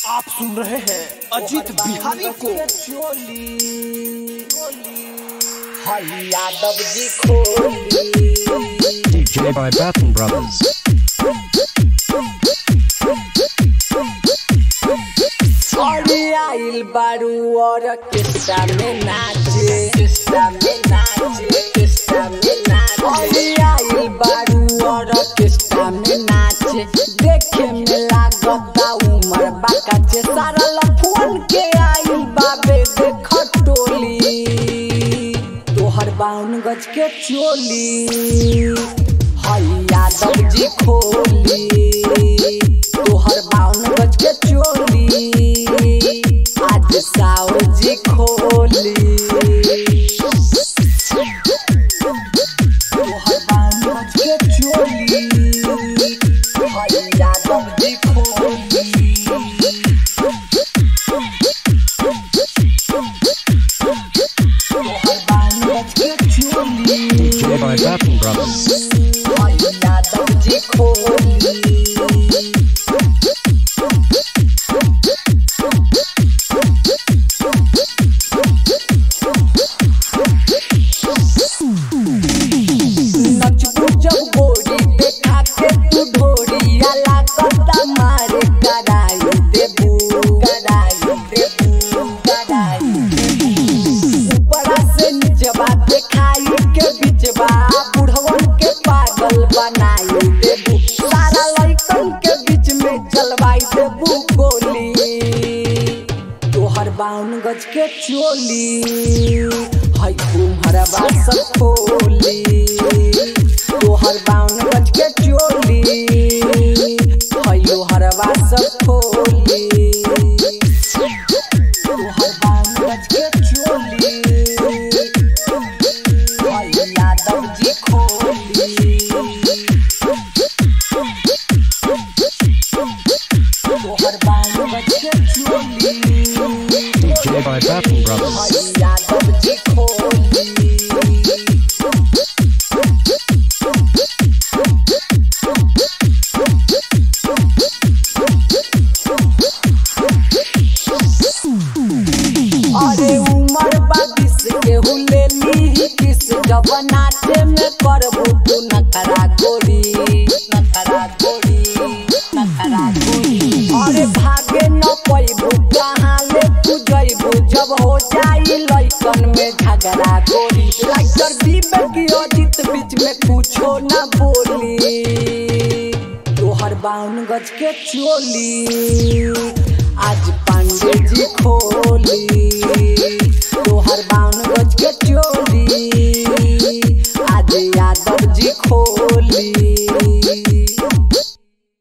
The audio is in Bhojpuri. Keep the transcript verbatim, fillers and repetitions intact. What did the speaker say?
आप सुन रहे हैं अजीत बिहारी को। यादव जी खोली डीजे by Baton Brothers। आइल बारू और किस्सा में नाचे किस्सा में नाचे किस्सा में नाचे आइल बारू और किस्सा में नाचे देखे में लागता उमर बाकाचे सारा लफुन के आइल बाबे देख टोली तोहर बाउन गज के चोली हाय यादव जी खोली तोहर बाउन गज के चोली आज साव जी खोली तोहर बाउन गज के चोली हाय यादव जी खोली तोहर बाउन गज के चोली डीजे by Baton Brothers। हाय यादव जी खोली बाउन गज के चोली हाय तुम्हारा बात सब खोली तोहर बाउन गज के चोली हाय लोहर बात सब खोली तोहर बाउन गज के चोली हाय यादव जी खोली तोहर बाउन गज के चोली DJ by Baton Brothers। Yadav ji खोली अरे उमर बाबिस के हुले ली किस जब नाचे में करबू तू नखरा गोरी नखरा गोरी नखरा गोरी अरे भागे न पैबू कहाँ ले तू जइबू जब हो जाई लइकन में झगड़ा गोरी लाइटर दीबे की अजीत बीच में कुछो न बोली तोहर बाउन गज के चोली आज पांडे जी खोली तोहर बाउन गज के चोली आज यादव जी खोली।